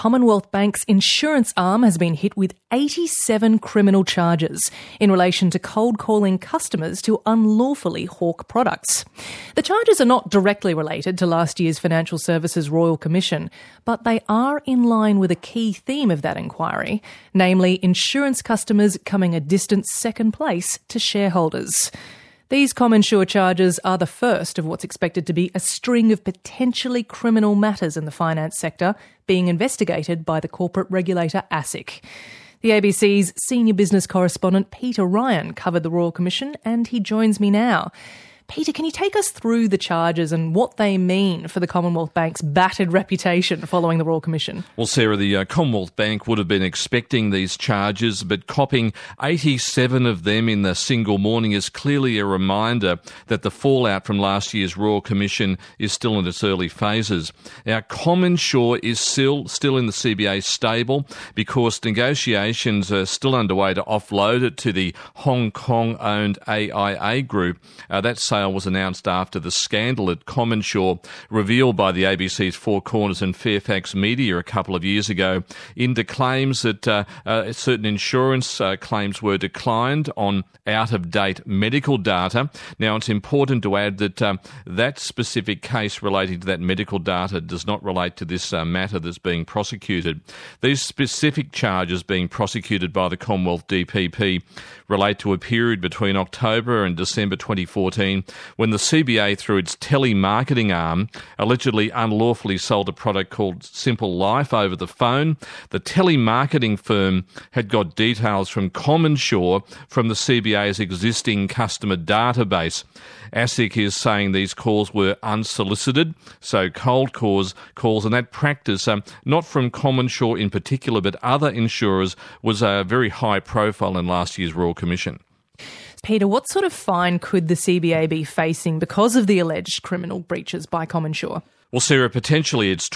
Commonwealth Bank's insurance arm has been hit with 87 criminal charges in relation to cold calling customers to unlawfully hawk products. The charges are not directly related to last year's Financial Services Royal Commission, but they are in line with a key theme of that inquiry, namely insurance customers coming a distant second place to shareholders. These CommInsure charges are the first of what's expected to be a string of potentially criminal matters in the finance sector being investigated by the corporate regulator ASIC. The ABC's senior business correspondent Peter Ryan covered the Royal Commission and he joins me now. Peter, can you take us through the charges and what they mean for the Commonwealth Bank's battered reputation following the Royal Commission? Well, Sarah, the Commonwealth Bank would have been expecting these charges, but copping 87 of them in the single morning is clearly a reminder that the fallout from last year's Royal Commission is still in its early phases. Now, CommInsure is still in the CBA stable because negotiations are still underway to offload it to the Hong Kong-owned AIA Group. That sale was announced after the scandal at CommInsure revealed by the ABC's Four Corners and Fairfax Media a couple of years ago into claims that certain insurance claims were declined on out-of-date medical data. Now, it's important to add that that specific case relating to that medical data does not relate to this matter that's being prosecuted. These specific charges being prosecuted by the Commonwealth DPP relate to a period between October and December 2014 when the CBA, through its telemarketing arm, allegedly unlawfully sold a product called Simple Life over the phone. The telemarketing firm had got details from CommInsure from the CBA's existing customer database. ASIC is saying these calls were unsolicited, so cold calls and that practice, not from CommInsure in particular, but other insurers, was very high profile in last year's Royal Commission. Peter, what sort of fine could the CBA be facing because of the alleged criminal breaches by CommInsure? Well, Sarah, potentially it's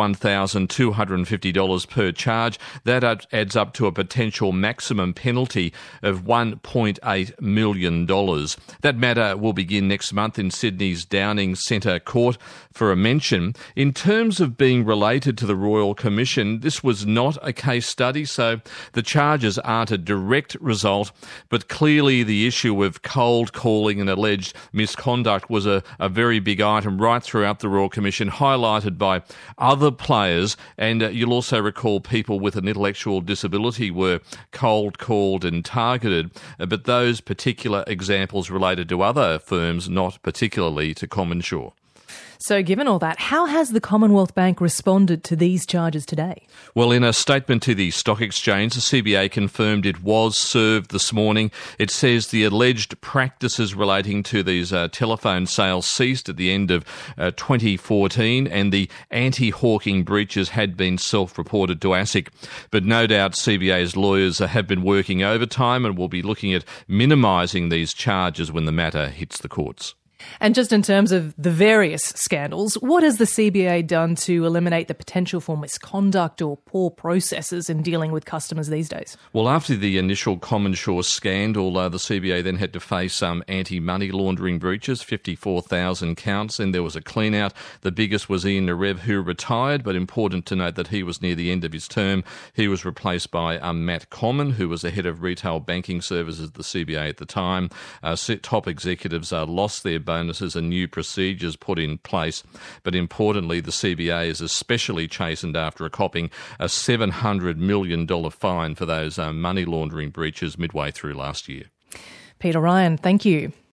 $21,250 per charge. That adds up to a potential maximum penalty of $1.8 million. That matter will begin next month in Sydney's Downing Centre Court for a mention. In terms of being related to the Royal Commission, this was not a case study, so the charges aren't a direct result, but clearly the issue of cold calling and alleged misconduct was a very big item right throughout the Royal Commission, highlighted by other players, and you'll also recall people with an intellectual disability were cold called and targeted, but those particular examples related to other firms, not particularly to CommInsure. So given all that, how has the Commonwealth Bank responded to these charges today? Well, in a statement to the Stock Exchange, the CBA confirmed it was served this morning. It says the alleged practices relating to these telephone sales ceased at the end of 2014 and the anti-hawking breaches had been self-reported to ASIC. But no doubt CBA's lawyers have been working overtime and will be looking at minimising these charges when the matter hits the courts. And just in terms of the various scandals, what has the CBA done to eliminate the potential for misconduct or poor processes in dealing with customers these days? Well, after the initial CommInsure scandal, the CBA then had to face some anti-money laundering breaches, 54,000 counts, and there was a clean-out. The biggest was Ian Narev, who retired, but important to note that he was near the end of his term. He was replaced by Matt Comyn, who was the head of retail banking services at the CBA at the time. Top executives lost their bonuses and new procedures put in place. But importantly, the CBA is especially chastened after copping a $700 million fine for those money laundering breaches midway through last year. Peter Ryan, thank you.